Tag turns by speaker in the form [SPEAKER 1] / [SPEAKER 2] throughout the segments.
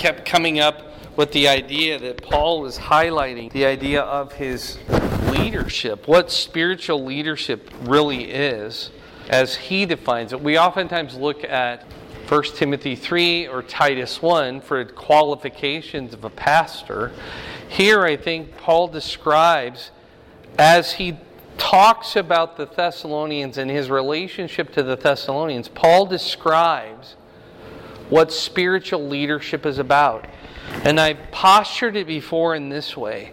[SPEAKER 1] kept coming up with the idea that Paul was highlighting the idea of his leadership, what spiritual leadership really is, as he defines it. We oftentimes look at 1 Timothy 3 or Titus 1 for qualifications of a pastor. Here I think Paul describes, as he talks about the Thessalonians and his relationship to the Thessalonians, Paul describes what spiritual leadership is about. And I've postured it before in this way.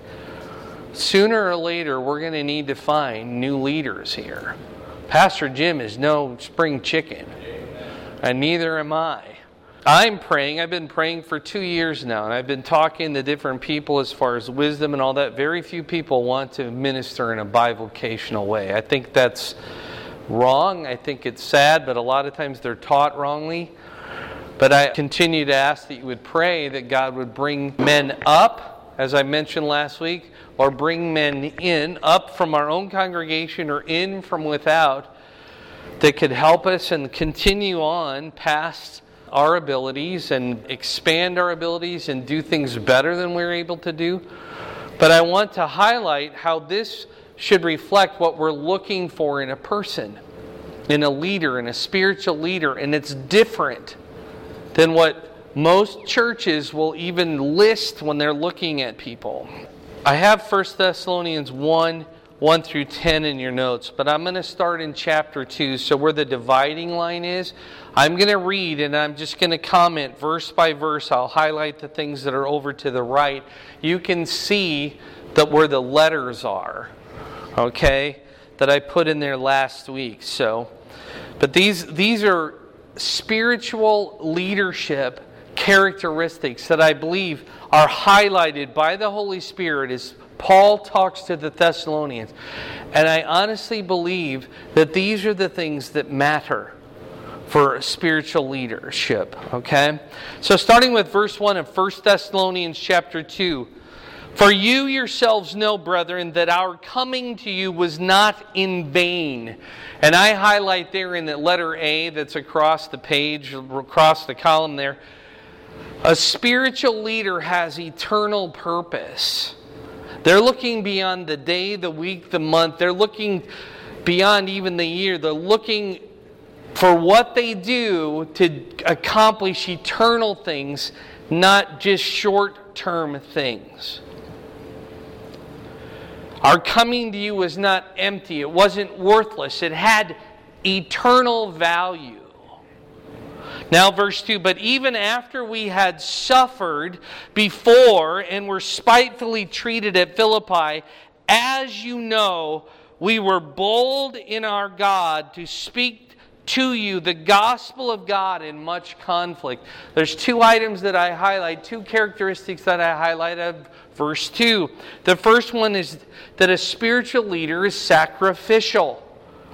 [SPEAKER 1] Sooner or later, we're going to need to find new leaders here. Pastor Jim is no spring chicken, and neither am I. I'm praying. I've been praying for 2 years now, and I've been talking to different people as far as wisdom and all that. Very few people want to minister in a bivocational way. I think that's wrong. I think it's sad, but a lot of times they're taught wrongly. But I continue to ask that you would pray that God would bring men up, as I mentioned last week, or bring men in, up from our own congregation or in from without, that could help us and continue on past our abilities and expand our abilities and do things better than we're able to do. But I want to highlight how this should reflect what we're looking for in a person, in a leader, in a spiritual leader, and it's different than what most churches will even list when they're looking at people. I have 1 Thessalonians 1 through 10 in your notes, but I'm going to start in chapter 2. So where the dividing line is, I'm going to read and I'm just going to comment verse by verse. I'll highlight the things that are over to the right. You can see that where the letters are, okay, that I put in there last week. But these are spiritual leadership characteristics that I believe are highlighted by the Holy Spirit as Paul talks to the Thessalonians. And I honestly believe that these are the things that matter for spiritual leadership. Okay? So starting with verse 1 of 1 Thessalonians chapter 2. For you yourselves know, brethren, that our coming to you was not in vain. And I highlight there in the letter A that's across the page, across the column there. A spiritual leader has eternal purpose. They're looking beyond the day, the week, the month. They're looking beyond even the year. They're looking for what they do to accomplish eternal things, not just short-term things. Our coming to you was not empty. It wasn't worthless. It had eternal value. Now verse 2, but even after we had suffered before and were spitefully treated at Philippi, as you know, we were bold in our God to speak to you the gospel of God in much conflict. There's two items that I highlight, two characteristics that I highlight of verse 2. The first one is that a spiritual leader is sacrificial.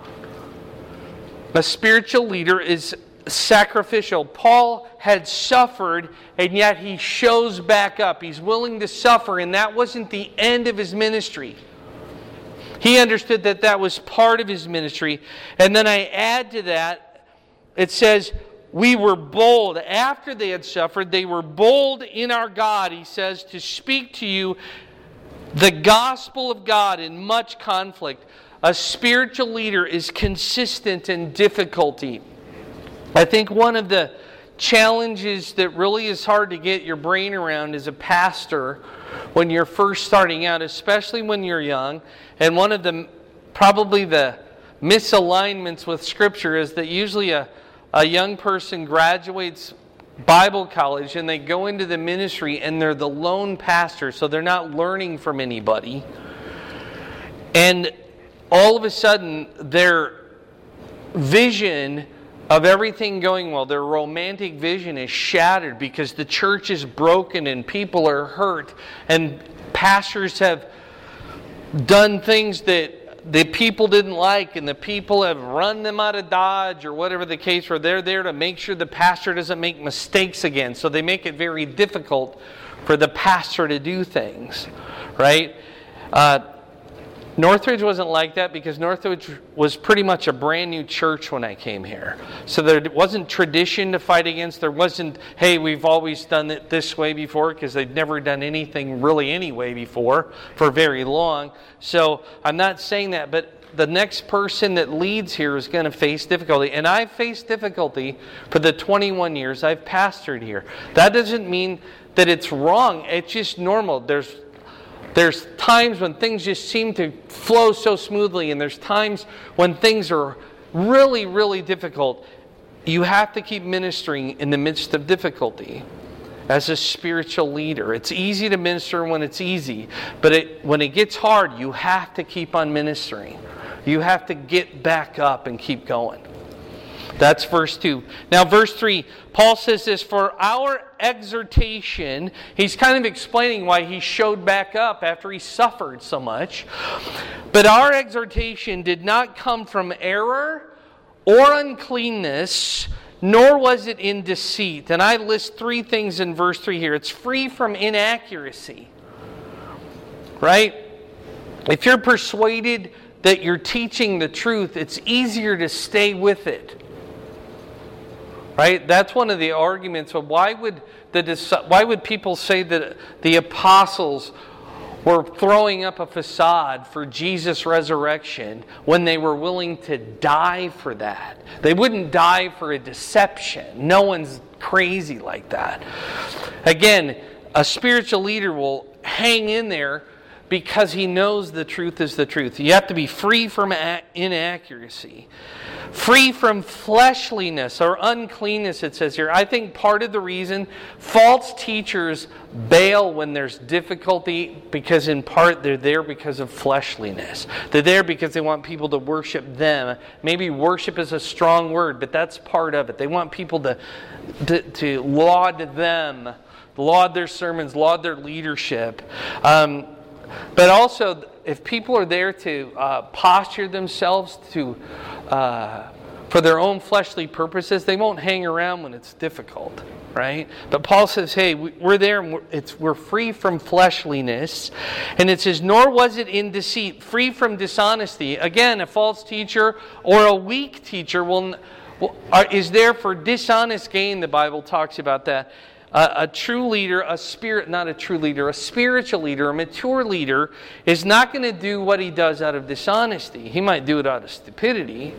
[SPEAKER 1] A spiritual leader is sacrificial. Paul had suffered, and yet he shows back up. He's willing to suffer, and that wasn't the end of his ministry. He understood that that was part of his ministry. And then I add to that, it says, we were bold. After they had suffered, they were bold in our God, he says, to speak to you the gospel of God in much conflict. A spiritual leader is consistent in difficulty. I think one of the challenges that really is hard to get your brain around as a pastor when you're first starting out, especially when you're young, and one of the probably the misalignments with Scripture is that usually a young person graduates Bible college and they go into the ministry and they're the lone pastor, so they're not learning from anybody. And all of a sudden their vision of everything going well, their romantic vision is shattered because the church is broken and people are hurt and pastors have done things that the people didn't like and the people have run them out of Dodge or whatever the case, or they're there to make sure the pastor doesn't make mistakes again. So they make it very difficult for the pastor to do things, right? Northridge wasn't like that because Northridge was pretty much a brand new church when I came here. So there wasn't tradition to fight against. There wasn't, hey, we've always done it this way before, because they'd never done anything really any way before for very long. So I'm not saying that, but the next person that leads here is going to face difficulty. And I've faced difficulty for the 21 years I've pastored here. That doesn't mean that it's wrong. It's just normal. There's times when things just seem to flow so smoothly, and there's times when things are really, really difficult. You have to keep ministering in the midst of difficulty as a spiritual leader. It's easy to minister when it's easy, but when it gets hard, you have to keep on ministering. You have to get back up and keep going. That's verse 2. Now verse 3, Paul says this, for our exhortation, he's kind of explaining why he showed back up after he suffered so much. But our exhortation did not come from error or uncleanness, nor was it in deceit. And I list 3 things in verse 3 here. It's free from inaccuracy. Right? If you're persuaded that you're teaching the truth, it's easier to stay with it. Right? That's one of the arguments of why would people say that the apostles were throwing up a facade for Jesus' resurrection when they were willing to die for that? They wouldn't die for a deception. No one's crazy like that. Again, a spiritual leader will hang in there because he knows the truth is the truth. You have to be free from inaccuracy. Free from fleshliness or uncleanness, it says here. I think part of the reason false teachers bail when there's difficulty, because in part they're there because of fleshliness. They're there because they want people to worship them. Maybe worship is a strong word, but that's part of it. They want people to laud them, laud their sermons, laud their leadership. But also, if people are there to posture themselves for their own fleshly purposes, they won't hang around when it's difficult, right? But Paul says, hey, we're there and we're free from fleshliness. And it says, nor was it in deceit, free from dishonesty. Again, a false teacher or a weak teacher is there for dishonest gain. The Bible talks about that. A true leader, a spiritual leader, a mature leader is not going to do what he does out of dishonesty. He might do it out of stupidity.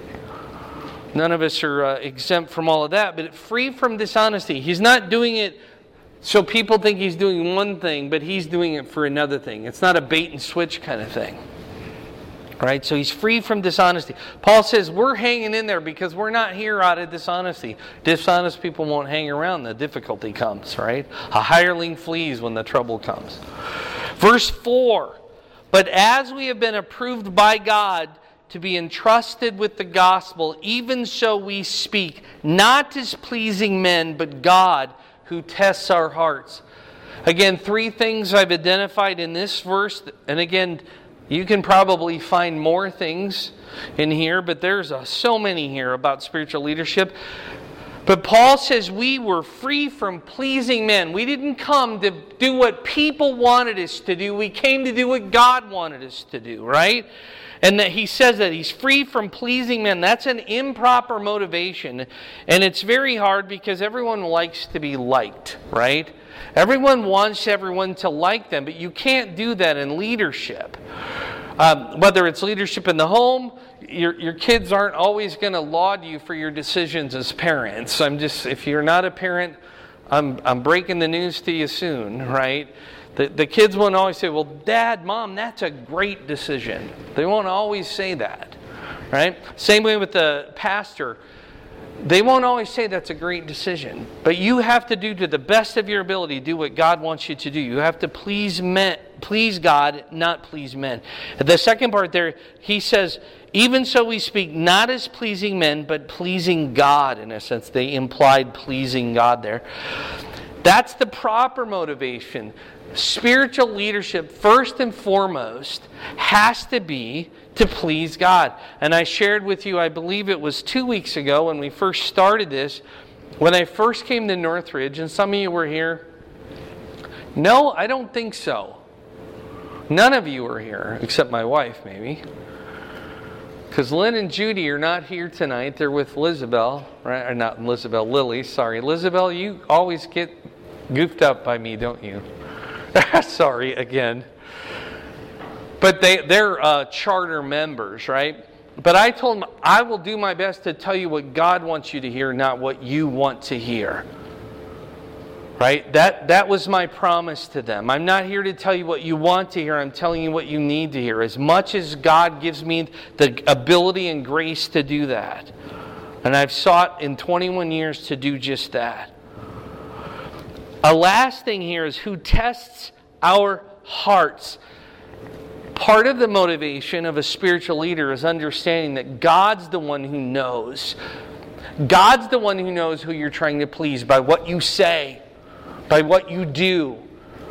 [SPEAKER 1] None of us are exempt from all of that, but free from dishonesty. He's not doing it so people think he's doing one thing, but he's doing it for another thing. It's not a bait and switch kind of thing. Right? So he's free from dishonesty. Paul says we're hanging in there because we're not here out of dishonesty. Dishonest people won't hang around when the difficulty comes, right? A hireling flees when the trouble comes. Verse 4, but as we have been approved by God to be entrusted with the gospel, even so we speak, not as pleasing men, but God who tests our hearts. Again, 3 things I've identified in this verse, and again, you can probably find more things in here, but there's so many here about spiritual leadership. But Paul says we were free from pleasing men. We didn't come to do what people wanted us to do. We came to do what God wanted us to do, right? And that he says that he's free from pleasing men. That's an improper motivation. And it's very hard because everyone likes to be liked, right? Everyone wants everyone to like them, but you can't do that in leadership. Whether it's leadership in the home, your kids aren't always going to laud you for your decisions as parents. If you're not a parent, I'm breaking the news to you soon, right? The kids won't always say, well, Dad, Mom, that's a great decision. They won't always say that, right? Same way with the pastor. They won't always say that's a great decision. But you have to do to the best of your ability, do what God wants you to do. You have to please God, not please men. The second part there, he says, even so we speak not as pleasing men, but pleasing God. In a sense, they implied pleasing God there. That's the proper motivation. Spiritual leadership, first and foremost, has to be to please God. And I shared with you, I believe it was 2 weeks ago when we first started this, when I first came to Northridge, and some of you were here. No, I don't think so. None of you are here, except my wife, maybe. Because Lynn and Judy are not here tonight. They're with Lizabelle, right? Or not Lizabelle, Lily, sorry. Lizabelle, you always get goofed up by me, don't you? Sorry, again. But they're charter members, right? But I told them, I will do my best to tell you what God wants you to hear, not what you want to hear. Right? That was my promise to them. I'm not here to tell you what you want to hear. I'm telling you what you need to hear. As much as God gives me the ability and grace to do that. And I've sought in 21 years to do just that. A last thing here is who tests our hearts. Part of the motivation of a spiritual leader is understanding that God's the one who knows. God's the one who knows who you're trying to please by what you say, by what you do.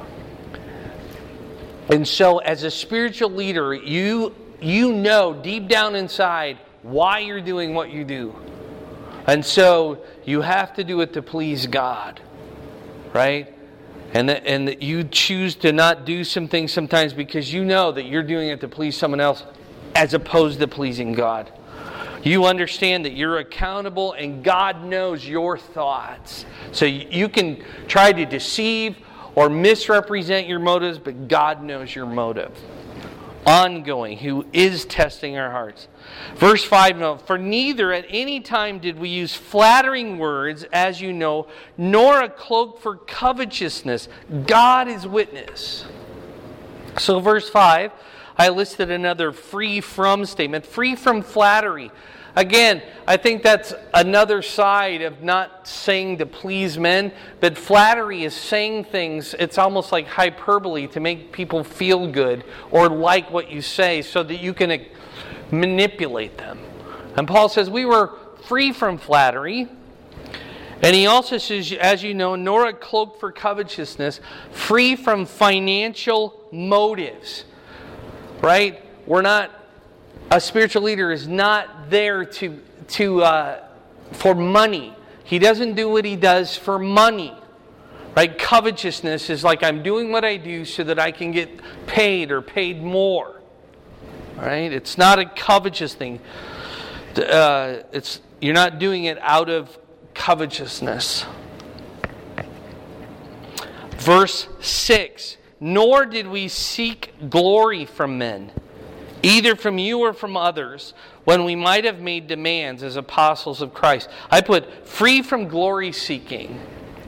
[SPEAKER 1] And so as a spiritual leader, you know deep down inside why you're doing what you do. And so you have to do it to please God. Right? And that you choose to not do some things sometimes because you know that you're doing it to please someone else as opposed to pleasing God. You understand that you're accountable and God knows your thoughts. So you can try to deceive or misrepresent your motives, but God knows your motive. Ongoing, who is testing our hearts. Verse 5, no, for neither at any time did we use flattering words, as you know, nor a cloak for covetousness. God is witness. So verse 5, I listed another free from statement. Free from flattery. Again, I think that's another side of not saying to please men, but flattery is saying things, it's almost like hyperbole to make people feel good or like what you say so that you can manipulate them. And Paul says we were free from flattery. And he also says, as you know, nor a cloak for covetousness, free from financial motives. Right? A spiritual leader is not there for money. He doesn't do what he does for money. Right? Covetousness is like I'm doing what I do so that I can get paid or paid more. Right? It's not a covetous thing. You're not doing it out of covetousness. Verse 6, nor did we seek glory from men, either from you or from others, when we might have made demands as apostles of Christ. I put free from glory seeking.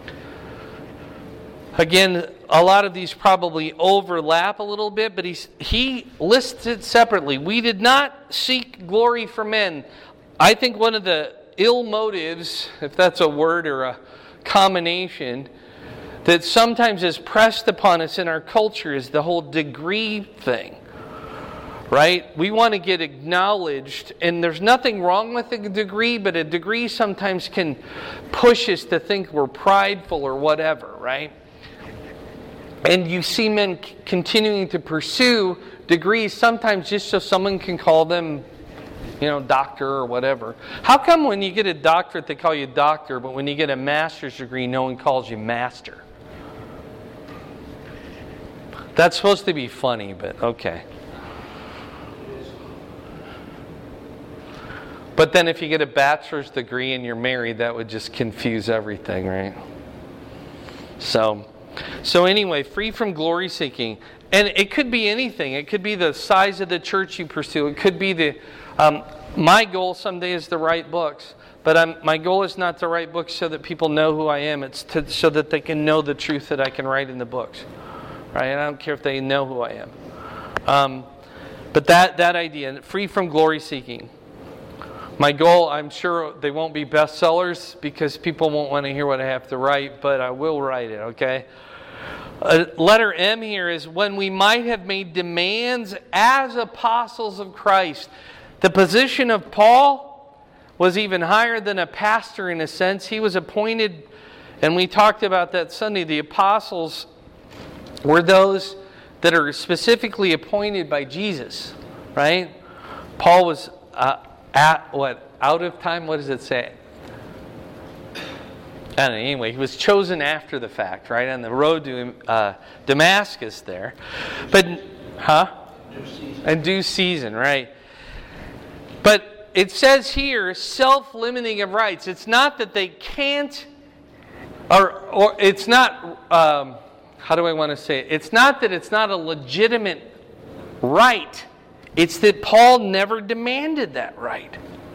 [SPEAKER 1] Again, a lot of these probably overlap a little bit, but he lists it separately. We did not seek glory from men. I think one of the ill motives, if that's a word or a combination, that sometimes is pressed upon us in our culture is the whole degree thing. Right? We want to get acknowledged, and there's nothing wrong with a degree, but a degree sometimes can push us to think we're prideful or whatever, right? And you see men continuing to pursue degrees sometimes just so someone can call them, doctor or whatever. How come when you get a doctorate they call you doctor, but when you get a master's degree no one calls you master? That's supposed to be funny, but okay. But then if you get a bachelor's degree and you're married, that would just confuse everything, right? So anyway, free from glory seeking. And it could be anything. It could be the size of the church you pursue. It could be my goal someday is to write books. But my goal is not to write books so that people know who I am. It's so that they can know the truth that I can write in the books. Right? And I don't care if they know who I am. But that idea, free from glory seeking. My goal, I'm sure they won't be bestsellers because people won't want to hear what I have to write, but I will write it, okay? Letter M here is when we might have made demands as apostles of Christ. The position of Paul was even higher than a pastor in a sense. He was appointed, and we talked about that Sunday, the apostles were those that are specifically appointed by Jesus, right? Paul was out of time? What does it say? I don't know. Anyway, he was chosen after the fact, right? On the road to Damascus there. But In due season, right? But it says here, self-limiting of rights. It's not that they can't, or it's not, how do I want to say it? It's not that it's not a legitimate right. It's that Paul never demanded that right.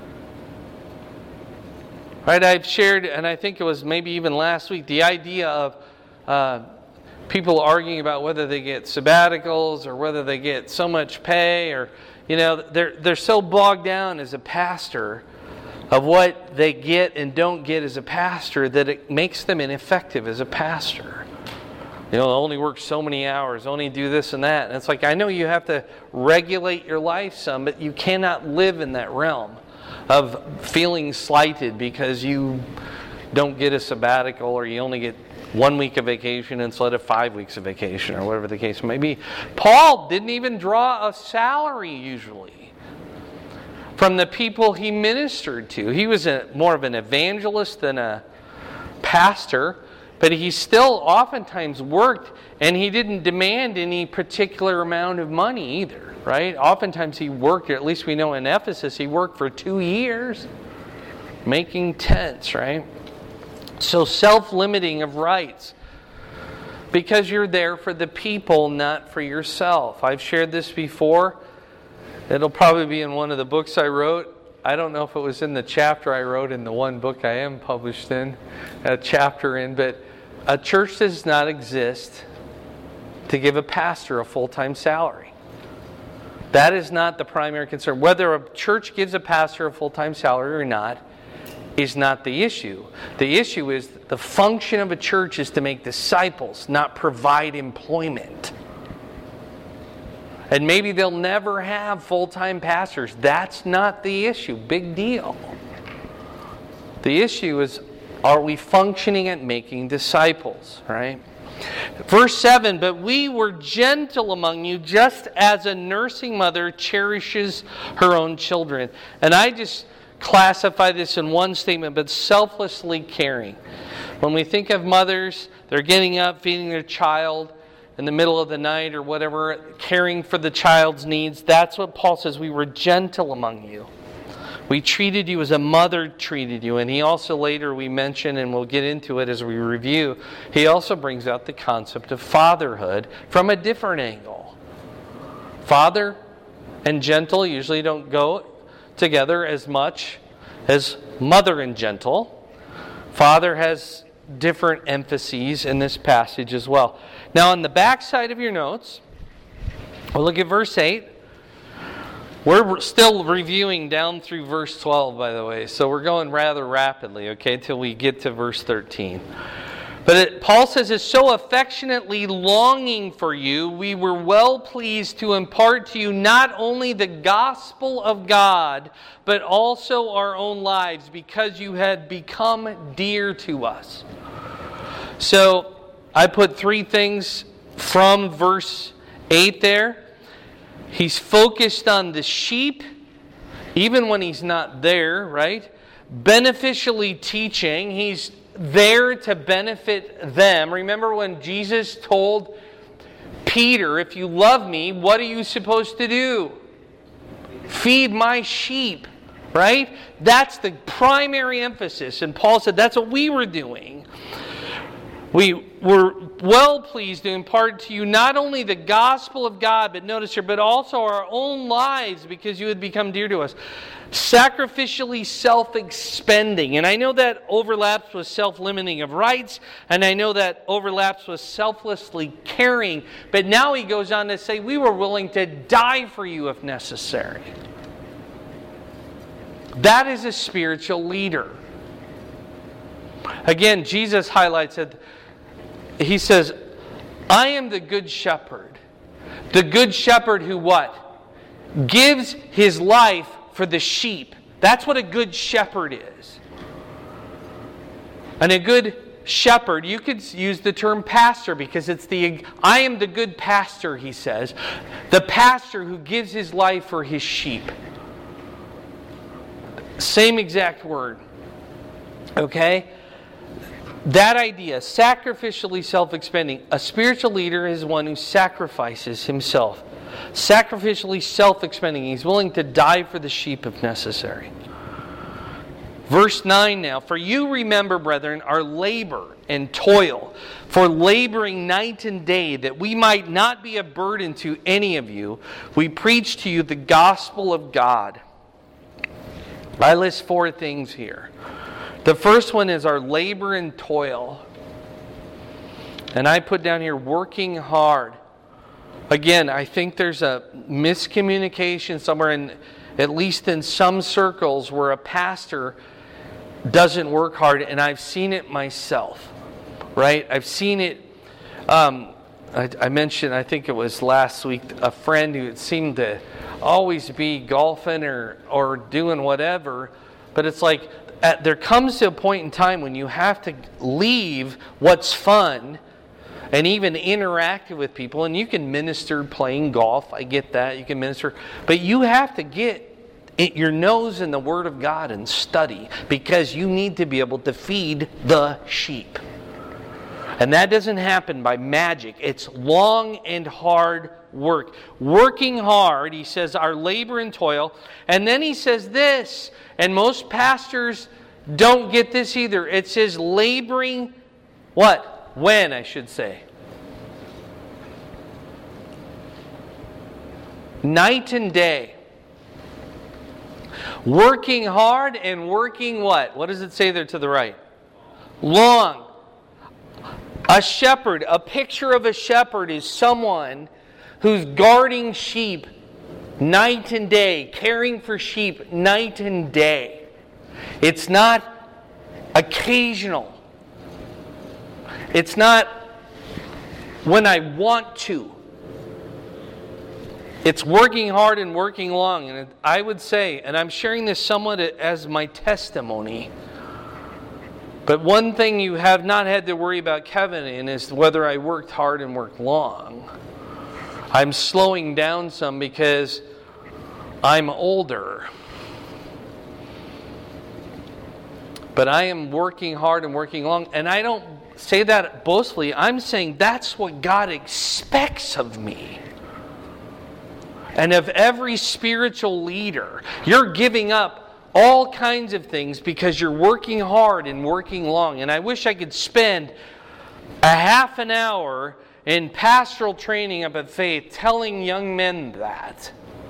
[SPEAKER 1] Right, I've shared, and I think it was maybe even last week, the idea of people arguing about whether they get sabbaticals or whether they get so much pay, or they're so bogged down as a pastor of what they get and don't get as a pastor that it makes them ineffective as a pastor. Only work so many hours, only do this and that. And it's like, I know you have to regulate your life some, but you cannot live in that realm of feeling slighted because you don't get a sabbatical, or you only get 1 week of vacation instead of 5 weeks of vacation, or whatever the case may be. Paul didn't even draw a salary usually from the people he ministered to. He was more of an evangelist than a pastor, but he still oftentimes worked, and he didn't demand any particular amount of money either. Right? Oftentimes he worked, or at least we know in Ephesus, he worked for 2 years making tents, right? So self-limiting of rights. Because you're there for the people, not for yourself. I've shared this before. It'll probably be in one of the books I wrote. I don't know if it was in the chapter I wrote in the one book I am published in, a chapter in, but a church does not exist to give a pastor a full-time salary. That is not the primary concern. Whether a church gives a pastor a full-time salary or not is not the issue. The issue is the function of a church is to make disciples, not provide employment. And maybe they'll never have full-time pastors. That's not the issue. Big deal. The issue is, are we functioning at making disciples, right? Verse 7, but we were gentle among you, just as a nursing mother cherishes her own children. And I just classify this in one statement, but selflessly caring. When we think of mothers, they're getting up, feeding their child in the middle of the night or whatever, caring for the child's needs. That's what Paul says, we were gentle among you. We treated you as a mother treated you. And he also later, we mention, and we'll get into it as we review, he also brings out the concept of fatherhood from a different angle. Father and gentle usually don't go together as much as mother and gentle. Father has different emphases in this passage as well. Now on the back side of your notes, we'll look at verse 8. We're still reviewing down through verse 12, by the way, so we're going rather rapidly, okay, till we get to verse 13. But Paul says, is so affectionately longing for you, we were well pleased to impart to you not only the gospel of God, but also our own lives, because you had become dear to us. So I put 3 things from verse 8 there. He's focused on the sheep, even when he's not there, right? Beneficially teaching. He's there to benefit them. Remember when Jesus told Peter, if you love me, what are you supposed to do? Feed my sheep, right? That's the primary emphasis. And Paul said that's what we were doing. We were well pleased to impart to you not only the gospel of God, but notice here, but also our own lives, because you had become dear to us. Sacrificially self-expending. And I know that overlaps with self-limiting of rights, and I know that overlaps with selflessly caring. But now he goes on to say, we were willing to die for you if necessary. That is a spiritual leader. Again, Jesus highlights it. He says, I am the good shepherd. The good shepherd who what? Gives his life for the sheep. That's what a good shepherd is. And a good shepherd, you could use the term pastor, because it's I am the good pastor, he says. The pastor who gives his life for his sheep. Same exact word. Okay? That idea, sacrificially self-expending. A spiritual leader is one who sacrifices himself. Sacrificially self-expending. He's willing to die for the sheep if necessary. Verse 9 now. For you remember, brethren, our labor and toil, for laboring night and day, that we might not be a burden to any of you. We preach to you the gospel of God. I list 4 things here. The first one is our labor and toil. And I put down here, working hard. Again, I think there's a miscommunication somewhere, at least in some circles, where a pastor doesn't work hard, and I've seen it myself, right? I've seen it. I mentioned, I think it was last week, a friend who seemed to always be golfing or doing whatever, but it's like there comes to a point in time when you have to leave what's fun and even interactive with people, and you can minister playing golf. I get that. You can minister, but you have to get your nose in the Word of God and study, because you need to be able to feed the sheep. And that doesn't happen by magic. It's long and hard work. Working hard, he says, our labor and toil. And then he says this, and most pastors don't get this either. It says laboring, what? When, I should say. Night and day. Working hard and working what? What does it say there to the right? Long. A shepherd, a picture of a shepherd is someone who's guarding sheep night and day, caring for sheep night and day. It's not occasional. It's not when I want to. It's working hard and working long. And I would say, and I'm sharing this somewhat as my testimony, but one thing you have not had to worry about, Kevin, in is whether I worked hard and worked long. I'm slowing down some because I'm older. But I am working hard and working long. And I don't say that boastfully. I'm saying that's what God expects of me. And of every spiritual leader, you're giving up all kinds of things because you're working hard and working long. And I wish I could spend a half an hour in pastoral training up at Faith telling young men that.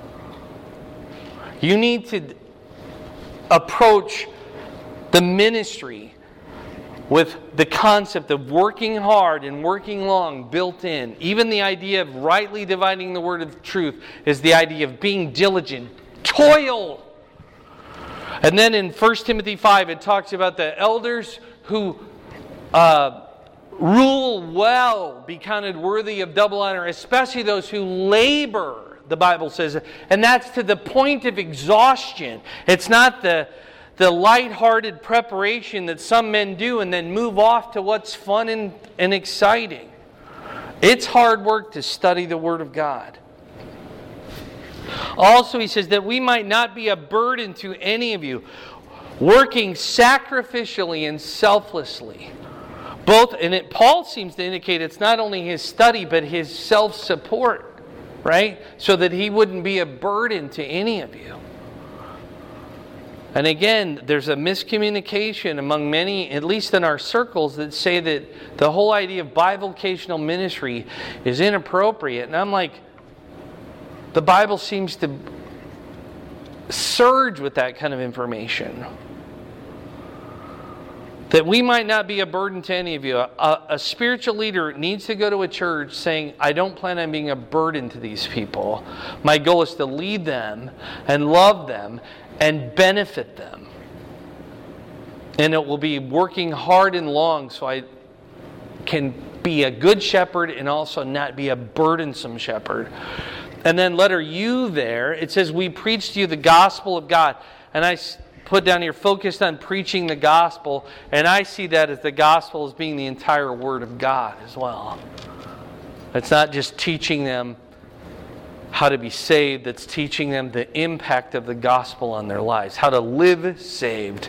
[SPEAKER 1] You need to approach the ministry with the concept of working hard and working long built in. Even the idea of rightly dividing the word of truth is the idea of being diligent. Toil! And then in 1 Timothy 5 it talks about the elders who rule well be counted worthy of double honor, especially those who labor, the Bible says. And that's to the point of exhaustion. It's not the lighthearted preparation that some men do and then move off to what's fun and exciting. It's hard work to study the Word of God. Also, he says that we might not be a burden to any of you, working sacrificially and selflessly. Paul seems to indicate it's not only his study, but his self-support, right? So that he wouldn't be a burden to any of you. And again, there's a miscommunication among many, at least in our circles, that say that the whole idea of bivocational ministry is inappropriate. And I'm like, the Bible seems to surge with that kind of information. That we might not be a burden to any of you. A spiritual leader needs to go to a church saying, I don't plan on being a burden to these people. My goal is to lead them and love them and benefit them. And it will be working hard and long so I can be a good shepherd and also not be a burdensome shepherd. And then letter U there, it says, we preach to you the gospel of God. And I put down here, focused on preaching the gospel. And I see that as the gospel as being the entire Word of God as well. It's not just teaching them how to be saved. It's teaching them the impact of the gospel on their lives. How to live saved.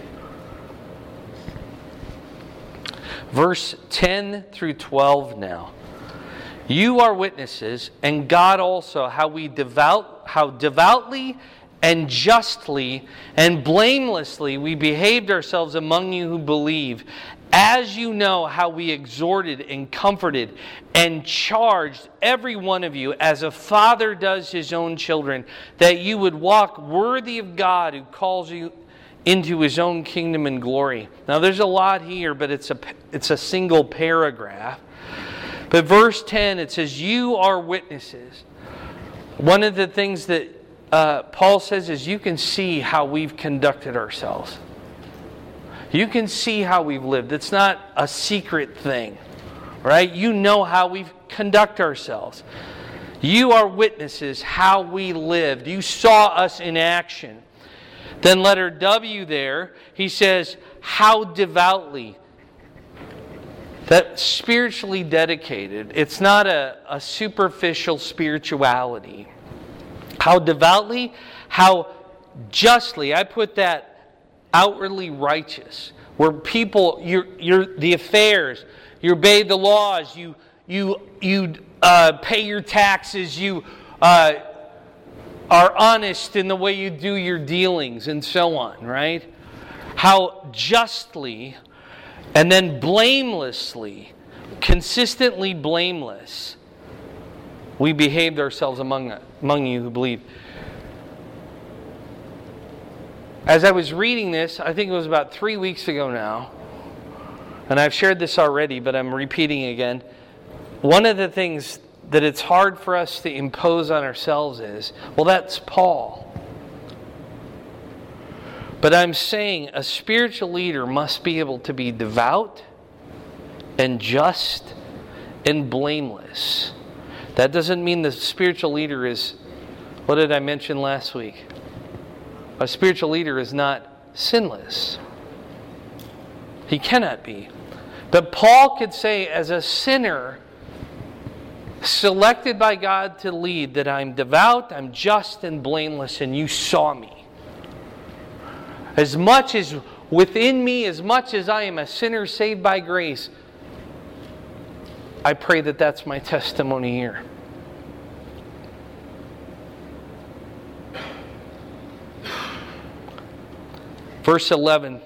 [SPEAKER 1] Verse 10 through 12 now. You are witnesses, and God also, how devoutly and justly and blamelessly we behaved ourselves among you who believe, as you know how we exhorted and comforted and charged every one of you, as a father does his own children, that you would walk worthy of God who calls you into his own kingdom and glory. Now there's a lot here, but it's a single paragraph. But verse 10, it says, you are witnesses. One of the things that Paul says is you can see how we've conducted ourselves. You can see how we've lived. It's not a secret thing, right? You know how we conduct ourselves. You are witnesses how we lived. You saw us in action. Then letter W there, he says, how devoutly. That spiritually dedicated. It's not a superficial spirituality. How devoutly, how justly. I put that outwardly righteous. Where people, you're the affairs, you obey the laws, you pay your taxes, you are honest in the way you do your dealings, and so on, right? How justly, and then blamelessly, consistently blameless, we behaved ourselves among you who believe. As I was reading this, I think it was about 3 weeks ago now, and I've shared this already, but I'm repeating again. One of the things that it's hard for us to impose on ourselves is, well, that's Paul. But I'm saying a spiritual leader must be able to be devout and just and blameless. That doesn't mean the spiritual leader is, what did I mention last week? A spiritual leader is not sinless. He cannot be. But Paul could say, as a sinner selected by God to lead, that I'm devout, I'm just and blameless, and you saw me. As much as within me, as much as I am a sinner saved by grace, I pray that that's my testimony here. Verse 11.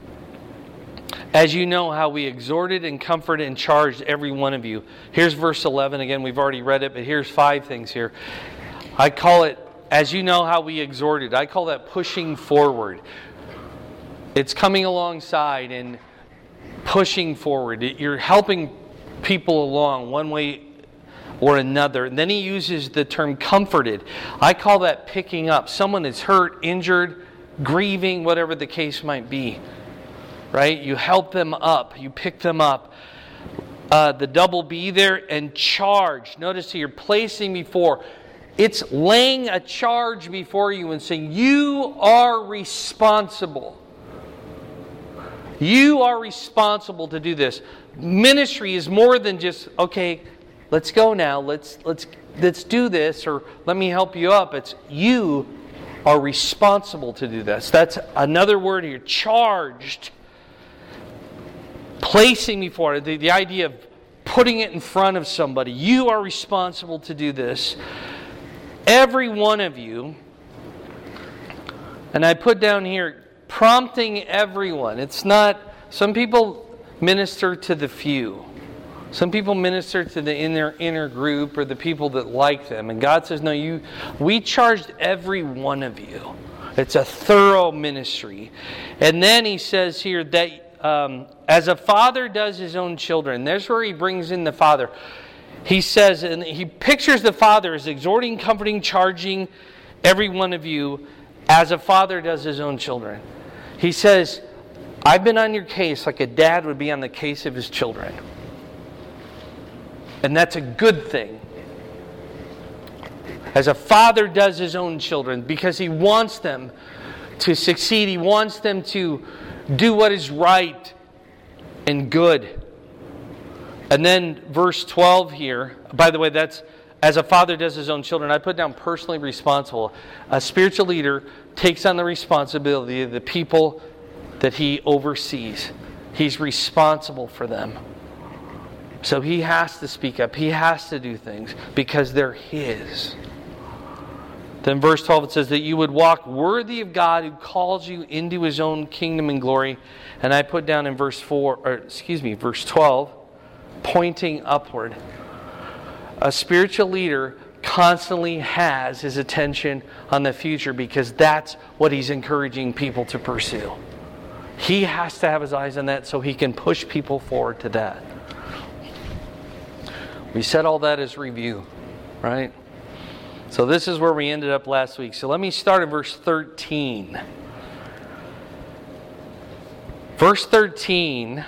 [SPEAKER 1] As you know how we exhorted and comforted and charged every one of you. Here's verse 11 again. We've already read it, but here's 5 things here. I call it, as you know how we exhorted. I call that pushing forward. It's coming alongside and pushing forward. You're helping people along one way or another. And then he uses the term comforted. I call that picking up. Someone is hurt, injured, grieving, whatever the case might be. Right? You help them up. You pick them up. The double B there, and charge. Notice you're placing before. It's laying a charge before you and saying, you are responsible. You are responsible to do this. Ministry is more than just, okay, let's go now. Let's do this, or let me help you up. It's you are responsible to do this. That's another word here. Charged. Placing before it. The idea of putting it in front of somebody. You are responsible to do this. Every one of you. And I put down here, prompting everyone. It's not, some people minister to the few. Some people minister to the inner group or the people that like them. And God says, no, we charged every one of you. It's a thorough ministry. And then he says here that as a father does his own children. There's where he brings in the father. He says, and he pictures the father as exhorting, comforting, charging every one of you as a father does his own children. He says, I've been on your case like a dad would be on the case of his children. And that's a good thing. As a father does his own children, because he wants them to succeed. He wants them to do what is right and good. And then verse 12 here, by the way, that's as a father does his own children. I put down personally responsible. A spiritual leader takes on the responsibility of the people that he oversees. He's responsible for them. So he has to speak up. He has to do things because they're his. Then verse 12 it says that you would walk worthy of God who calls you into his own kingdom and glory. And I put down in verse 12, pointing upward. A spiritual leader constantly has his attention on the future because that's what he's encouraging people to pursue. He has to have his eyes on that so he can push people forward to that. We said all that as review, right? So this is where we ended up last week. So let me start at verse 13. Verse 13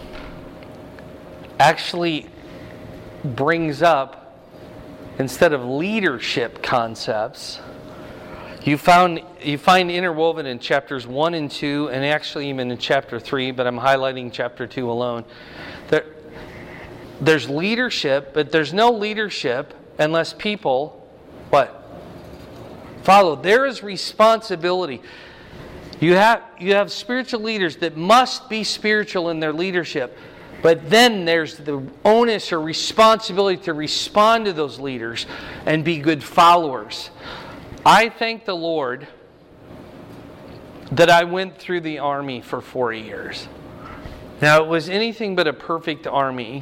[SPEAKER 1] actually brings up, instead of leadership concepts, you find interwoven in chapters 1 and 2, and actually even in chapter 3, but I'm highlighting chapter 2 alone. There's leadership, but there's no leadership unless people, what? Follow. There is responsibility. You have spiritual leaders that must be spiritual in their leadership, but then there's the onus or responsibility to respond to those leaders and be good followers. I thank the Lord that I went through the army for 4 years. Now, it was anything but a perfect army.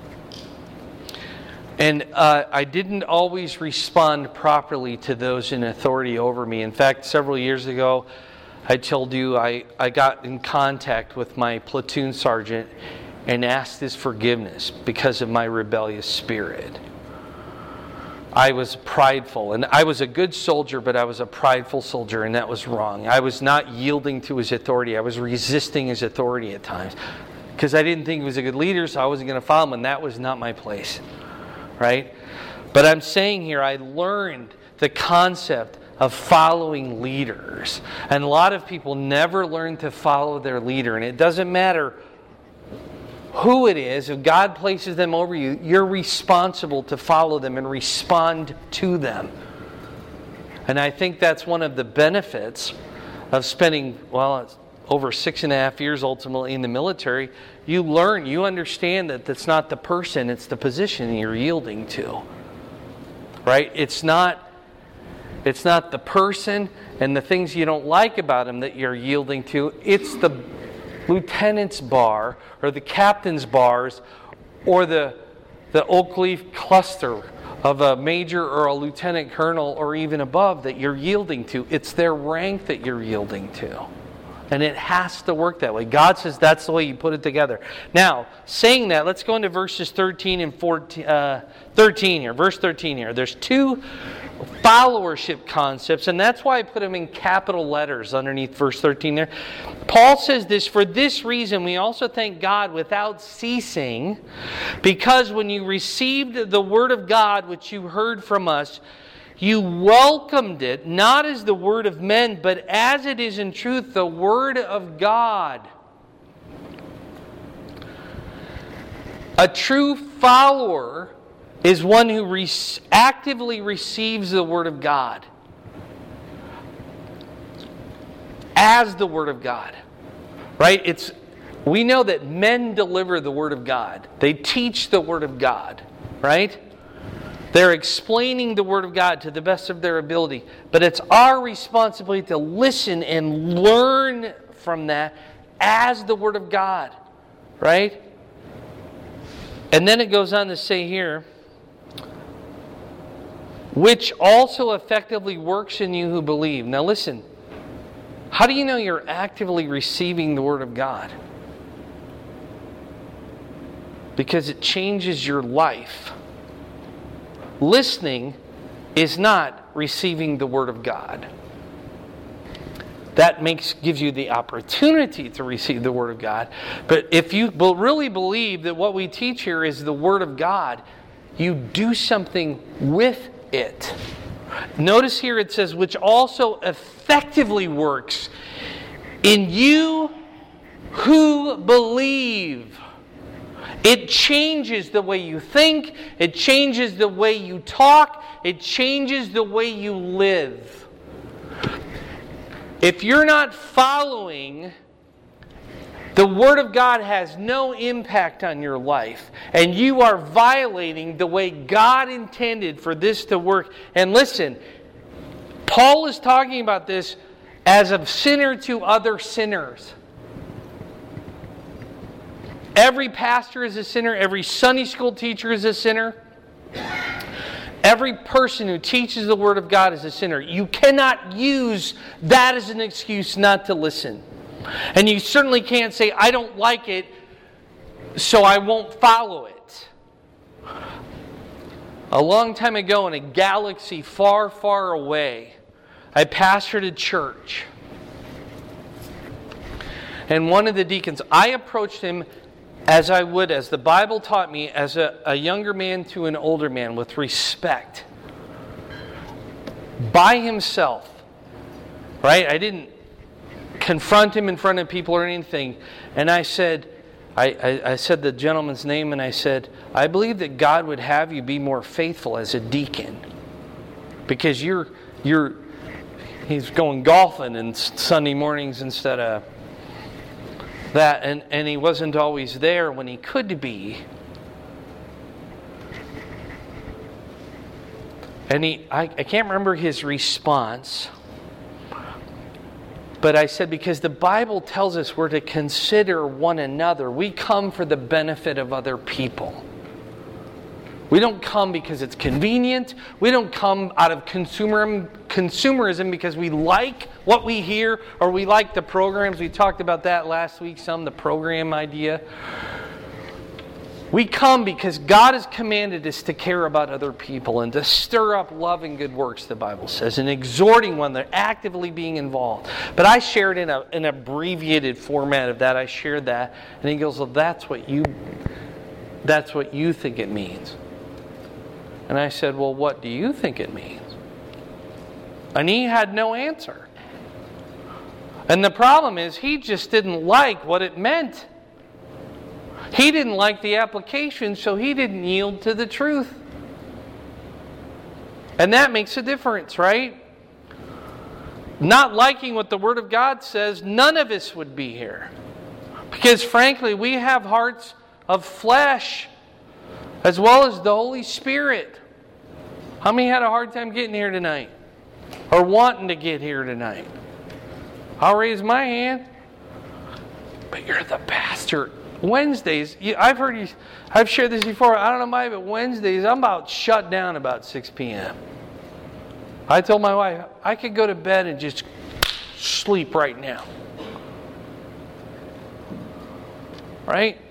[SPEAKER 1] And I didn't always respond properly to those in authority over me. In fact, several years ago, I told you I got in contact with my platoon sergeant and asked his forgiveness because of my rebellious spirit. I was prideful, and I was a good soldier, but I was a prideful soldier, and that was wrong. I was not yielding to his authority. I was resisting his authority at times because I didn't think he was a good leader, so I wasn't going to follow him, and that was not my place. Right? But I'm saying here, I learned the concept of following leaders. And a lot of people never learn to follow their leader. And it doesn't matter who it is. If God places them over you, you're responsible to follow them and respond to them. And I think that's one of the benefits of spending, over 6.5 years ultimately in the military. You learn, you understand that that's not the person, it's the position you're yielding to. Right? It's not the person and the things you don't like about him that you're yielding to. It's the lieutenant's bar or the captain's bars or the oak leaf cluster of a major or a lieutenant colonel or even above that you're yielding to. It's their rank that you're yielding to. And it has to work that way. God says that's the way you put it together. Now, saying that, let's go into verses 13 and 13 here. Verse 13 here. There's two followership concepts, and that's why I put them in capital letters underneath verse 13 there. Paul says this, for this reason we also thank God without ceasing, because when you received the word of God which you heard from us, you welcomed it, not as the word of men, but as it is in truth the word of God. A true follower is one who actively receives the word of God as the word of God. Right? We know that men deliver the word of God. They teach the word of God. Right? They're explaining the Word of God to the best of their ability. But it's our responsibility to listen and learn from that as the Word of God. Right? And then it goes on to say here, which also effectively works in you who believe. Now listen, how do you know you're actively receiving the Word of God? Because it changes your life. Listening is not receiving the Word of God. That gives you the opportunity to receive the Word of God. But if you really believe that what we teach here is the Word of God, you do something with it. Notice here it says, which also effectively works in you who believe. It changes the way you think. It changes the way you talk. It changes the way you live. If you're not following the Word of God has no impact on your life, and you are violating the way God intended for this to work. And listen, Paul is talking about this as a sinner to other sinners. Every pastor is a sinner. Every Sunday school teacher is a sinner. Every person who teaches the Word of God is a sinner. You cannot use that as an excuse not to listen. And you certainly can't say, I don't like it, so I won't follow it. A long time ago in a galaxy far, far away, I pastored a church. And one of the deacons, I approached him as I would, as the Bible taught me, as a younger man to an older man, with respect. By himself. Right? I didn't confront him in front of people or anything. And I said, I said the gentleman's name, and I said, I believe that God would have you be more faithful as a deacon. Because he's going golfing on Sunday mornings instead of that, and he wasn't always there when he could be. And I can't remember his response, but I said, because the Bible tells us we're to consider one another. We come for the benefit of other people. We don't come because it's convenient. We don't come out of consumerism because we like what we hear or we like the programs. We talked about that last week, the program idea. We come because God has commanded us to care about other people and to stir up love and good works, the Bible says, and exhorting one, they're actively being involved. But I shared in an abbreviated format of that. I shared that, and he goes, well, that's what you think it means. And I said, well, what do you think it means? And he had no answer. And the problem is, he just didn't like what it meant. He didn't like the application, so he didn't yield to the truth. And that makes a difference, right? Not liking what the Word of God says, none of us would be here. Because frankly, we have hearts of flesh as well as the Holy Spirit. How many had a hard time getting here tonight? Or wanting to get here tonight? I'll raise my hand. But you're the pastor. Wednesdays, I've shared this before, I don't know why, but Wednesdays, I'm about shut down about 6 p.m. I told my wife, I could go to bed and just sleep right now. Right?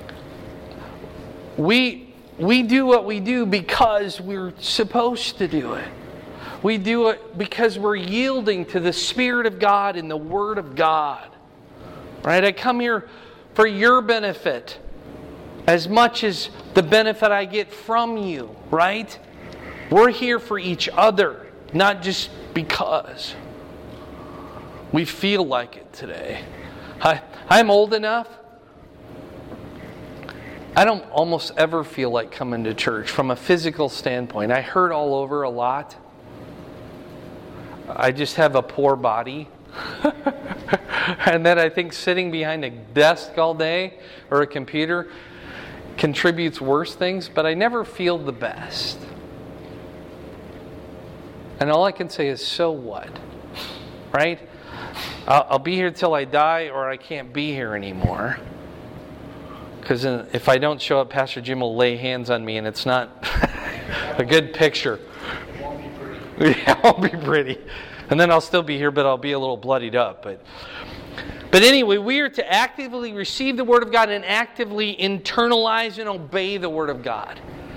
[SPEAKER 1] We do what we do because we're supposed to do it. We do it because we're yielding to the Spirit of God and the Word of God. Right? I come here for your benefit as much as the benefit I get from you, right? We're here for each other, not just because we feel like it today. I'm old enough. I don't almost ever feel like coming to church from a physical standpoint. I hurt all over a lot. I just have a poor body. And then I think sitting behind a desk all day or a computer contributes worse things, but I never feel the best. And all I can say is, so what? Right? I'll be here till I die, or I can't be here anymore. Because if I don't show up, Pastor Jim will lay hands on me, and it's not a good picture. It won't be pretty. Yeah, it won't be pretty. And then I'll still be here, but I'll be a little bloodied up. But anyway, we are to actively receive the Word of God and actively internalize and obey the Word of God.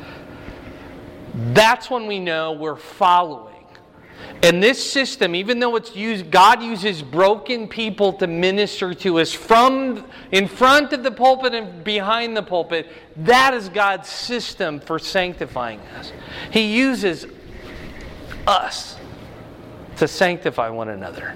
[SPEAKER 1] That's when we know we're following. And this system, even though it's used, God uses broken people to minister to us from in front of the pulpit and behind the pulpit. That is God's system for sanctifying us. He uses us to sanctify one another.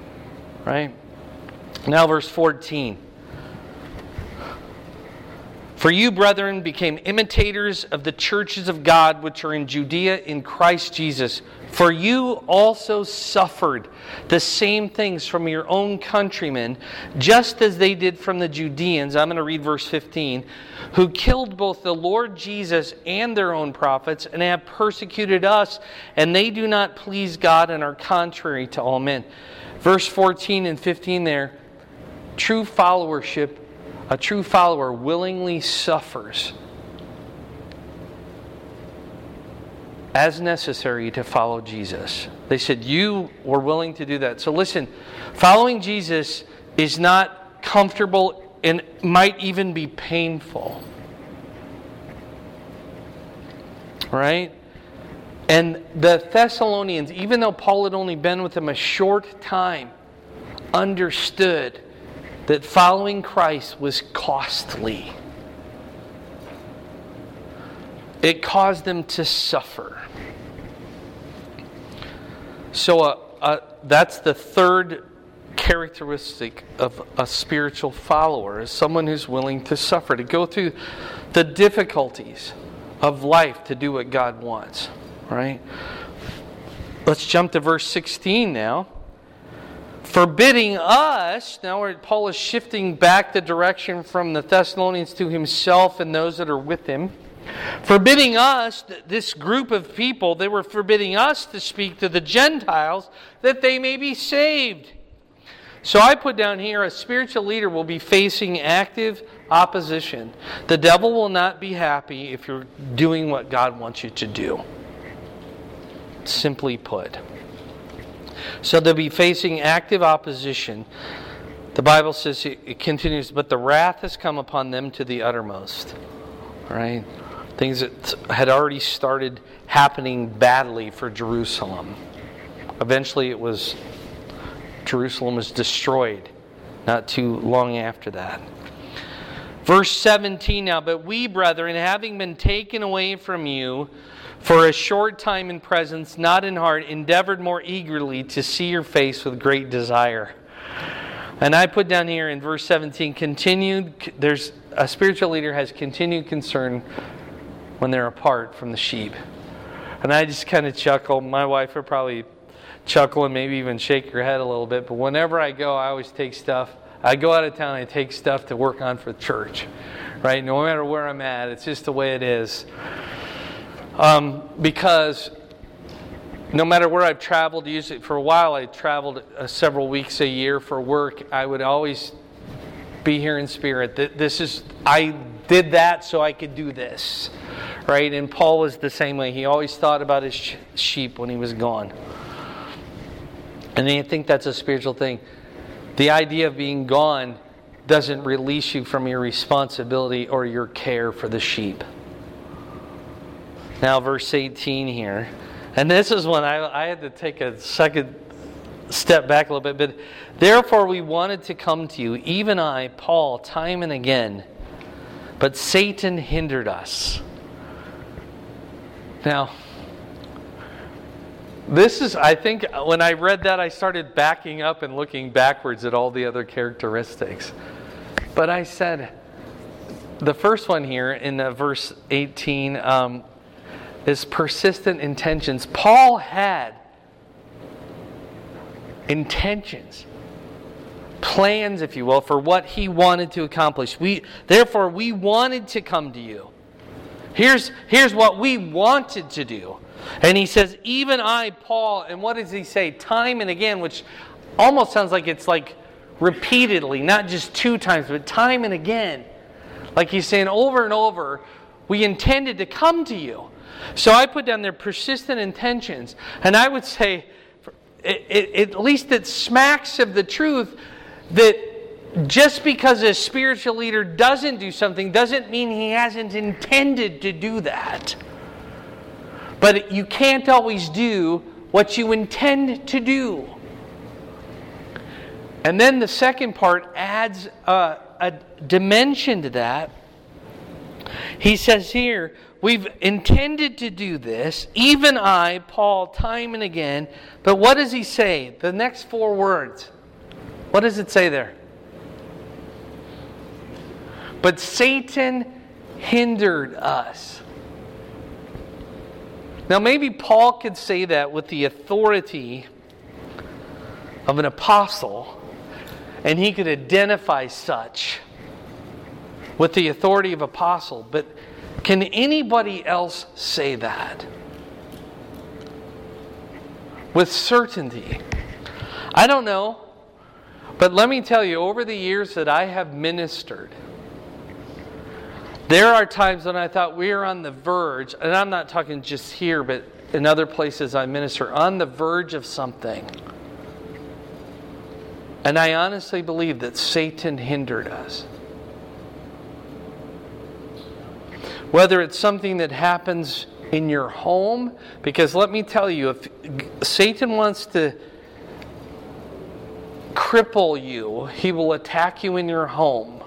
[SPEAKER 1] Right? Now verse 14. For you, brethren, became imitators of the churches of God which are in Judea in Christ Jesus. For you also suffered the same things from your own countrymen, just as they did from the Judeans. I'm going to read verse 15. Who killed both the Lord Jesus and their own prophets, and have persecuted us, and they do not please God and are contrary to all men. Verse 14 and 15 there, true followership. A true follower willingly suffers as necessary to follow Jesus. They said, you were willing to do that. So listen, following Jesus is not comfortable and might even be painful. Right? And the Thessalonians, even though Paul had only been with them a short time, understood that following Christ was costly. It caused them to suffer. So that's the third characteristic of a spiritual follower, is someone who's willing to suffer, to go through the difficulties of life to do what God wants. Right? Let's jump to verse 16 now. Forbidding us, now Paul is shifting back the direction from the Thessalonians to himself and those that are with him. Forbidding us, this group of people, they were forbidding us to speak to the Gentiles that they may be saved. So I put down here, a spiritual leader will be facing active opposition. The devil will not be happy if you're doing what God wants you to do. Simply put. So they'll be facing active opposition. The Bible says, it continues, but the wrath has come upon them to the uttermost. Right? Things that had already started happening badly for Jerusalem. Eventually Jerusalem was destroyed not too long after that. Verse 17 now, but we, brethren, having been taken away from you for a short time in presence, not in heart, endeavored more eagerly to see your face with great desire. And I put down here in verse 17, there's a spiritual leader has continued concern when they're apart from the sheep. And I just kind of chuckle. My wife would probably chuckle and maybe even shake her head a little bit. But whenever I go, I always take stuff. I go out of town, I take stuff to work on for the church. Right? No matter where I'm at, it's just the way it is. Because no matter where I've traveled, usually for a while I traveled several weeks a year for work, I would always be here in spirit. I did that so I could do this. Right? And Paul was the same way. He always thought about his sheep when he was gone. And I think that's a spiritual thing. The idea of being gone doesn't release you from your responsibility or your care for the sheep. Now, verse 18 here. And this is when I had to take a second step back a little bit. But therefore we wanted to come to you, even I, Paul, time and again. But Satan hindered us. Now, I think when I read that, I started backing up and looking backwards at all the other characteristics. But I said, the first one here in verse 18 is persistent intentions. Paul had intentions, plans, if you will, for what he wanted to accomplish. Therefore, we wanted to come to you. Here's what we wanted to do. And he says, even I, Paul, and what does he say? Time and again, which almost sounds like it's like repeatedly, not just two times, but time and again. Like he's saying over and over, we intended to come to you. So I put down their persistent intentions. And I would say, at least it smacks of the truth that just because a spiritual leader doesn't do something doesn't mean he hasn't intended to do that. But you can't always do what you intend to do. And then the second part adds a dimension to that. He says here, we've intended to do this, even I, Paul, time and again. But what does he say? The next four words. What does it say there? But Satan hindered us. Now maybe Paul could say that with the authority of an apostle, and he could identify such with the authority of apostle. But can anybody else say that with certainty? I don't know. But let me tell you, over the years that I have ministered, there are times when I thought we are on the verge, and I'm not talking just here, but in other places I minister, on the verge of something. And I honestly believe that Satan hindered us. Whether it's something that happens in your home, because let me tell you, if Satan wants to cripple you, he will attack you in your home.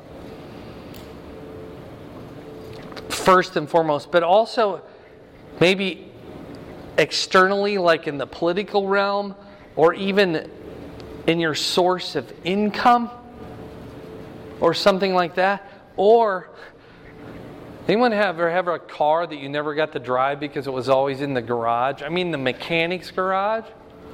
[SPEAKER 1] First and foremost, but also maybe externally, like in the political realm, or even in your source of income, or something like that. Or anyone ever have a car that you never got to drive because it was always in the garage? I mean, the mechanic's garage.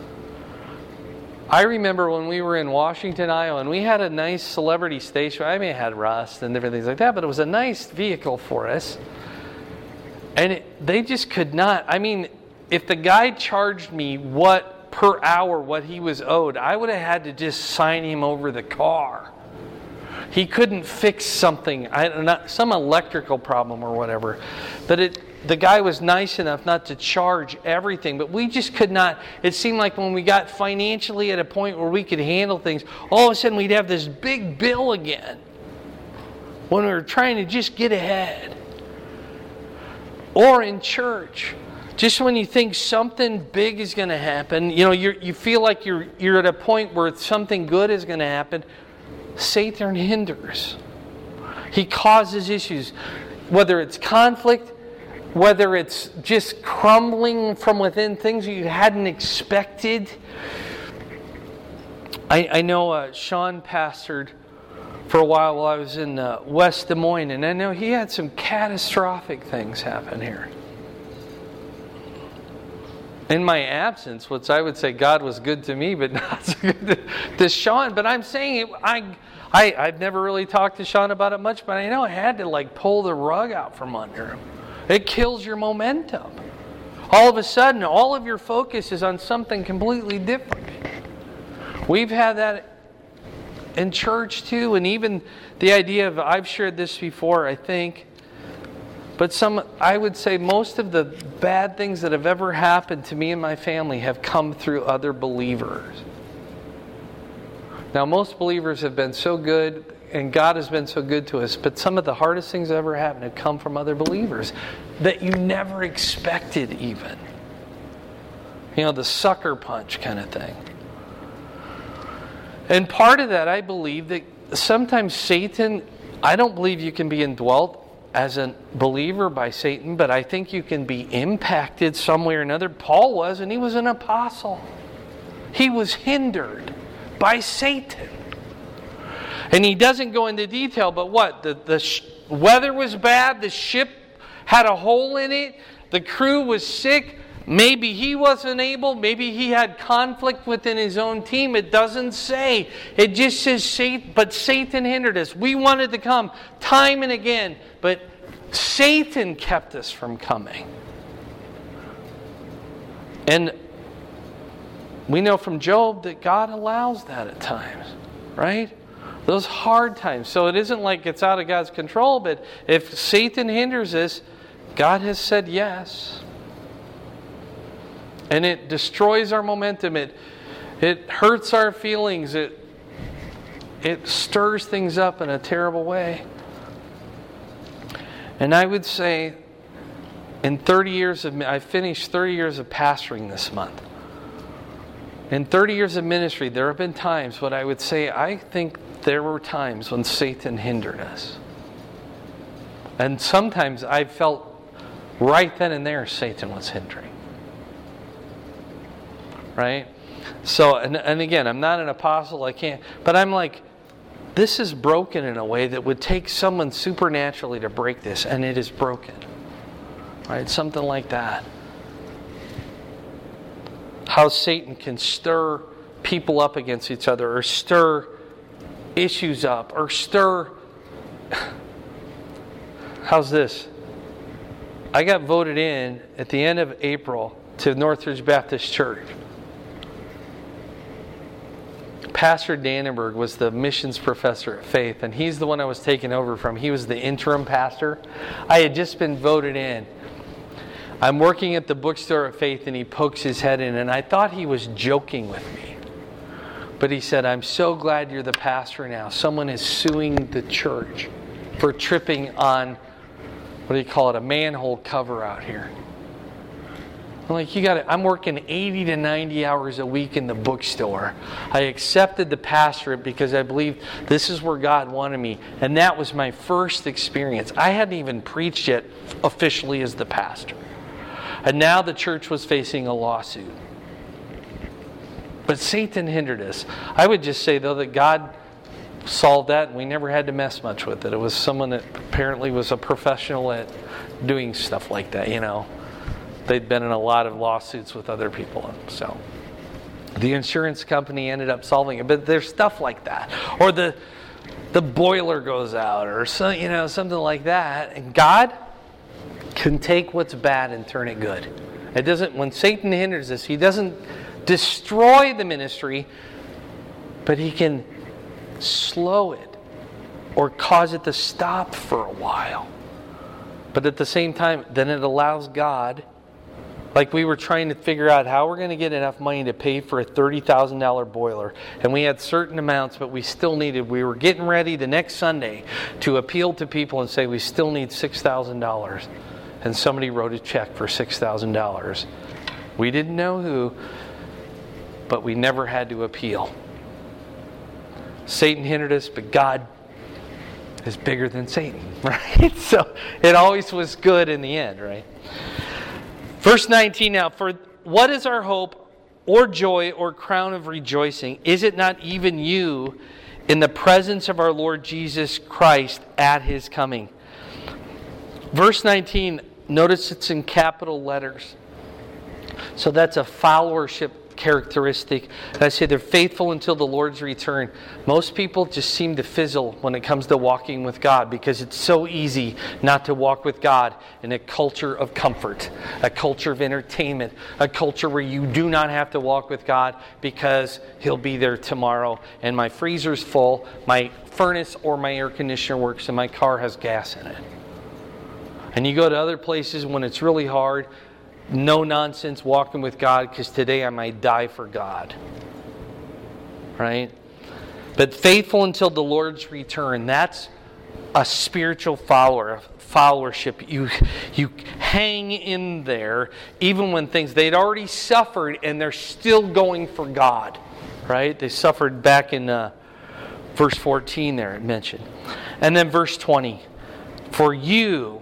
[SPEAKER 1] I remember when we were in Washington, Iowa, and we had a nice celebrity station. I mean, it had rust and different things like that, but it was a nice vehicle for us. And they just could not. I mean, if the guy charged me per hour what he was owed, I would have had to just sign him over the car. He couldn't fix something, some electrical problem or whatever. But the guy was nice enough not to charge everything, but we just could not. It seemed like when we got financially at a point where we could handle things, all of a sudden we'd have this big bill again when we were trying to just get ahead. Or in church, just when you think something big is going to happen, you feel like you're at a point where something good is going to happen, Satan hinders. He causes issues, whether it's conflict, whether it's just crumbling from within, things you hadn't expected. I know Sean pastored for a while I was in West Des Moines, and I know he had some catastrophic things happen here. In my absence, which I would say God was good to me, but not so good to Sean. But I'm saying I've never really talked to Sean about it much, but I know I had to pull the rug out from under him. It kills your momentum. All of a sudden, all of your focus is on something completely different. We've had that in church too, and even the idea of, I've shared this before, I think, but I would say most of the bad things that have ever happened to me and my family have come through other believers. Now, most believers have been so good, and God has been so good to us, but some of the hardest things that ever happened have come from other believers that you never expected even. The sucker punch kind of thing. And part of that, I believe that sometimes Satan, I don't believe you can be indwelt as a believer by Satan, but I think you can be impacted some way or another. Paul was, and he was an apostle. He was hindered by Satan. And he doesn't go into detail, but what? The weather was bad, the ship had a hole in it, the crew was sick, maybe he wasn't able, maybe he had conflict within his own team. It doesn't say. It just says, but Satan hindered us. We wanted to come time and again, but Satan kept us from coming. And we know from Job that God allows that at times, right? Those hard times. So it isn't like it's out of God's control, but if Satan hinders us, God has said yes. And it destroys our momentum. It hurts our feelings. It stirs things up in a terrible way. And I would say, I finished 30 years of pastoring this month. In 30 years of ministry, there have been times when I would say, I think there were times when Satan hindered us. And sometimes I felt right then and there Satan was hindering. Right? So, and again, I'm not an apostle, I can't, but I'm like, this is broken in a way that would take someone supernaturally to break this, and it is broken. Right? Something like that. How Satan can stir people up against each other, or stir issues up, or stir... How's this? I got voted in at the end of April to Northridge Baptist Church. Pastor Dannenberg was the missions professor at Faith, and he's the one I was taking over from. He was the interim pastor. I had just been voted in. I'm working at the bookstore at Faith, and he pokes his head in, and I thought he was joking with me. But he said, "I'm so glad you're the pastor now. Someone is suing the church for tripping on, what do you call it, a manhole cover out here." I'm like, I'm working 80 to 90 hours a week in the bookstore. I accepted the pastorate because I believed this is where God wanted me. And that was my first experience. I hadn't even preached yet officially as the pastor. And now the church was facing a lawsuit. But Satan hindered us. I would just say, though, that God solved that and we never had to mess much with it. It was someone that apparently was a professional at doing stuff like that, you know. They'd been in a lot of lawsuits with other people. So the insurance company ended up solving it. But there's stuff like that. Or the boiler goes out, or something like that. And God can take what's bad and turn it good. It doesn't. When Satan hinders us, he doesn't destroy the ministry, but he can slow it or cause it to stop for a while. But at the same time, then it allows God, like we were trying to figure out how we're going to get enough money to pay for a $30,000 boiler. And we had certain amounts, but we were getting ready the next Sunday to appeal to people and say we still need $6,000. And somebody wrote a check for $6,000. We didn't know who, but we never had to appeal. Satan hindered us, but God is bigger than Satan, right? So it always was good in the end, right? Verse 19 now, "For what is our hope or joy or crown of rejoicing? Is it not even you in the presence of our Lord Jesus Christ at His coming?" Verse 19, notice it's in capital letters. So that's a followership characteristic. And I say they're faithful until the Lord's return. Most people just seem to fizzle when it comes to walking with God because it's so easy not to walk with God in a culture of comfort, a culture of entertainment, a culture where you do not have to walk with God because He'll be there tomorrow and my freezer's full, my furnace or my air conditioner works, and my car has gas in it. And you go to other places when it's really hard, no nonsense walking with God because today I might die for God. Right? But faithful until the Lord's return. That's a spiritual followership. You hang in there even when they'd already suffered and they're still going for God. Right? They suffered back in verse 14 there it mentioned. And then verse 20. "For you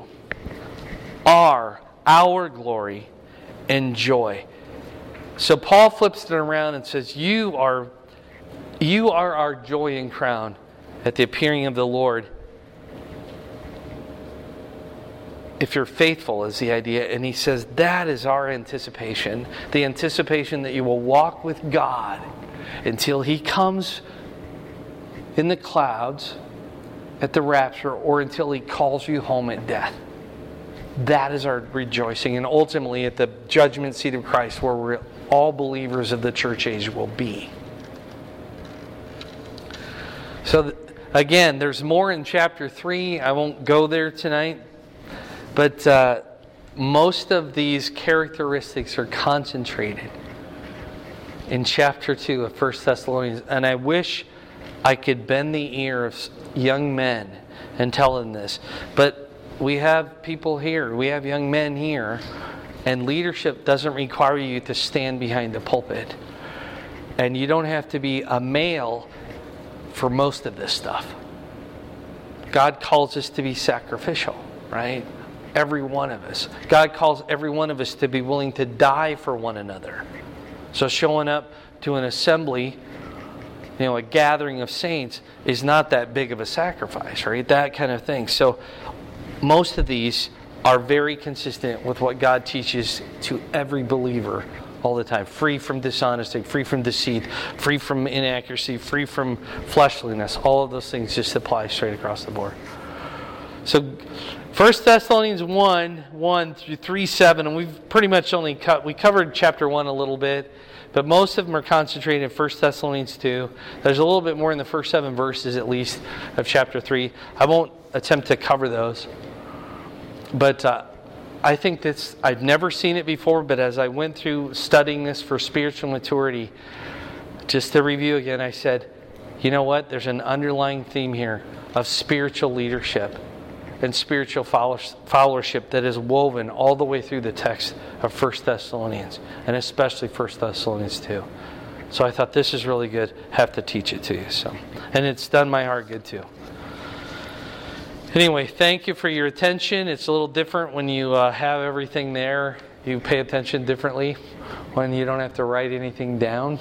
[SPEAKER 1] are our glory and joy." So Paul flips it around and says, you are our joy and crown at the appearing of the Lord. If you're faithful is the idea. And he says that is our anticipation. The anticipation that you will walk with God until He comes in the clouds at the rapture or until He calls you home at death. That is our rejoicing. And ultimately at the judgment seat of Christ where all believers of the church age will be. So again, there's more in chapter 3. I won't go there tonight. But most of these characteristics are concentrated in chapter 2 of 1 Thessalonians. And I wish I could bend the ear of young men and tell them this. But we have people here, we have young men here, and leadership doesn't require you to stand behind the pulpit. And you don't have to be a male for most of this stuff. God calls us to be sacrificial, right? Every one of us. God calls every one of us to be willing to die for one another. So showing up to an assembly a gathering of saints is not that big of a sacrifice, right? That kind of thing. So most of these are very consistent with what God teaches to every believer all the time. Free from dishonesty, free from deceit, free from inaccuracy, free from fleshliness. All of those things just apply straight across the board. So 1 Thessalonians 1 through 3:7, and we've pretty much we covered chapter 1 a little bit, but most of them are concentrated in 1 Thessalonians 2. There's a little bit more in the first 7 verses at least of chapter 3. I won't attempt to cover those. But I think I've never seen it before, but as I went through studying this for spiritual maturity, just to review again, I said, you know what? There's an underlying theme here of spiritual leadership and spiritual followership that is woven all the way through the text of 1 Thessalonians, and especially 1 Thessalonians 2. So I thought this is really good. Have to teach it to you. And it's done my heart good too. Anyway, thank you for your attention. It's a little different when you have everything there. You pay attention differently when you don't have to write anything down.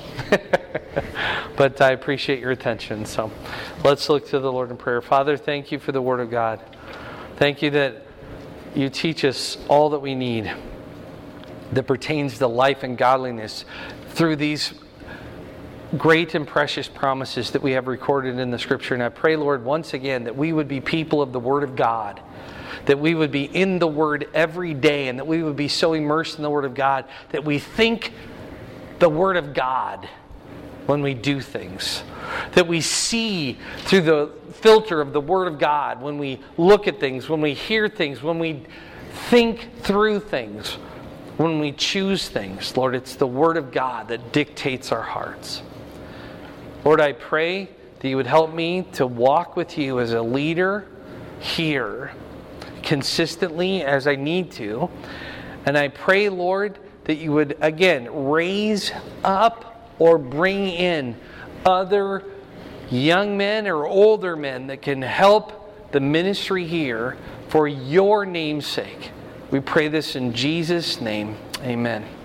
[SPEAKER 1] But I appreciate your attention. So let's look to the Lord in prayer. Father, thank you for the Word of God. Thank you that you teach us all that we need that pertains to life and godliness through these great and precious promises that we have recorded in the Scripture. And I pray, Lord, once again, that we would be people of the Word of God, that we would be in the Word every day, and that we would be so immersed in the Word of God that we think the Word of God when we do things, that we see through the filter of the Word of God when we look at things, when we hear things, when we think through things, when we choose things. Lord, it's the Word of God that dictates our hearts. Lord, I pray that you would help me to walk with you as a leader here consistently as I need to. And I pray, Lord, that you would, again, raise up or bring in other young men or older men that can help the ministry here for your name's sake. We pray this in Jesus' name. Amen.